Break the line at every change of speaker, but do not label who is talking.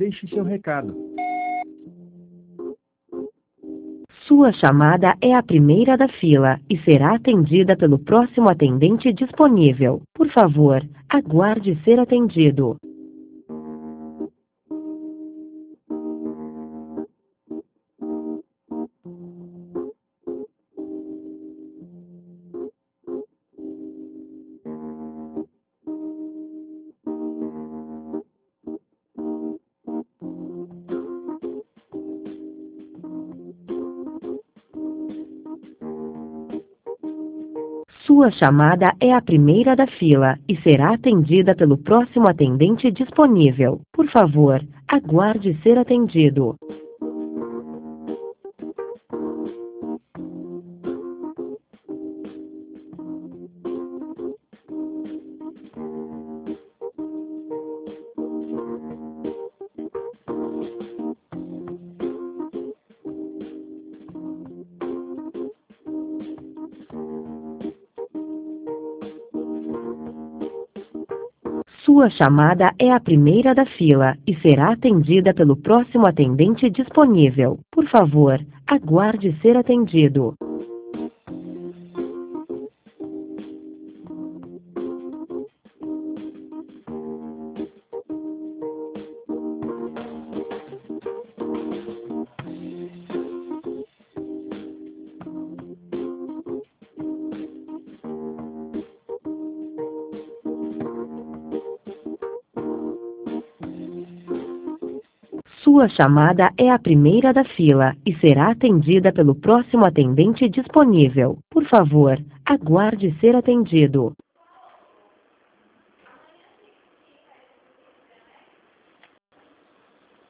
Deixe seu recado.
Sua chamada é a primeira da fila e será atendida pelo próximo atendente disponível. Por favor, aguarde ser atendido. Sua chamada é a primeira da fila e será atendida pelo próximo atendente disponível. Por favor, aguarde ser atendido. Sua chamada é a primeira da fila e será atendida pelo próximo atendente disponível. Por favor, aguarde ser atendido. Sua chamada é a primeira da fila e será atendida pelo próximo atendente disponível. Por favor, aguarde ser atendido.